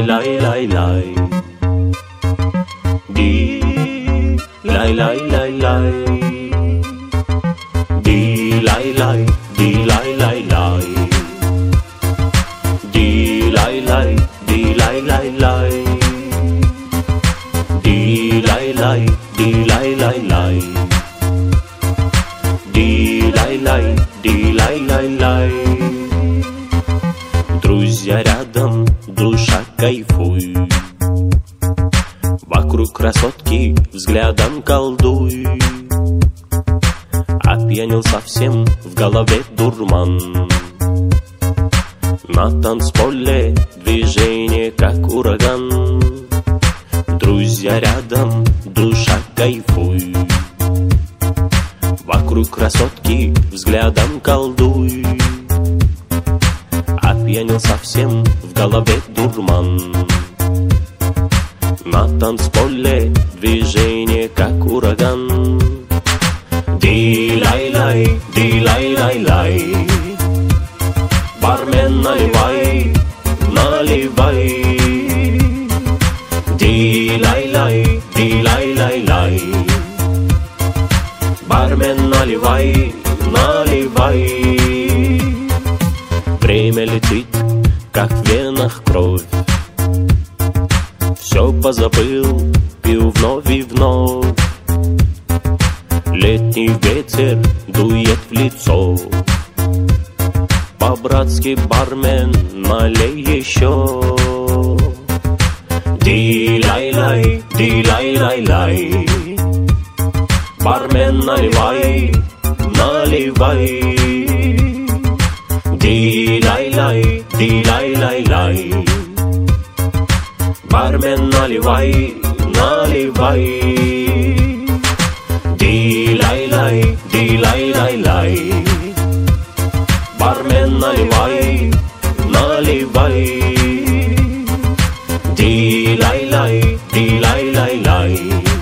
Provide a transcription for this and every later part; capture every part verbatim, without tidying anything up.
Ди-лай-лай-лай-лай. Ди-лай-лай-лай-лай. Ди-лай-лай, ди-лай-лай-лай. Ди-лай-лай, ди-лай-лай-лай. Ди-лай-лай, ди-лай-лай-лай. Ди-лай-лай, ди-лай-лай-лай. Друзья рядом, душа кайфуй. Вокруг красотки взглядом колдуй. Опьянел совсем, в голове дурман. На танцполе движение, как ураган. Друзья рядом, душа кайфуй. Вокруг красотки взглядом колдуй. Опьянел совсем, в голове дурман. На танцполе движение, как ураган. Ди-лай-лай, ди-лай-лай-лай. Бармен, наливай, наливай. Ди-лай-лай, ди-лай-лай-лай. Бармен, наливай, наливай. Время летит, как в венах кровь. Все позабыл, пил вновь и вновь. Летний ветер дует в лицо. По-братски, бармен, налей еще. Ди-лай-лай, ди-лай-лай-лай. Бармен, наливай, наливай. Ди-лай-лай, ди-лай-лай-лай. Бармен, наливай, наливай. Ди-лай-лай, ди-лай-лай-лай. Бармен, наливай, наливай. Ди-лай-лай, ди-лай-лай-лай.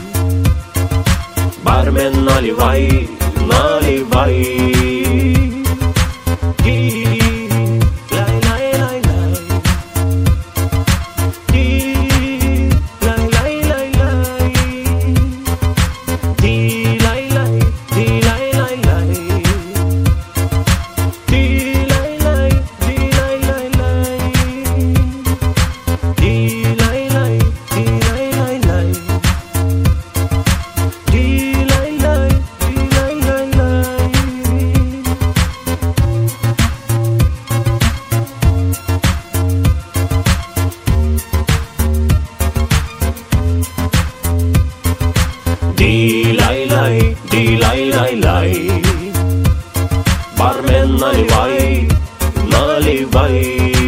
Бармен, наливай, наливай. Ди-лай-лай, ди-лай-лай-лай. Бармен, наливай, наливай.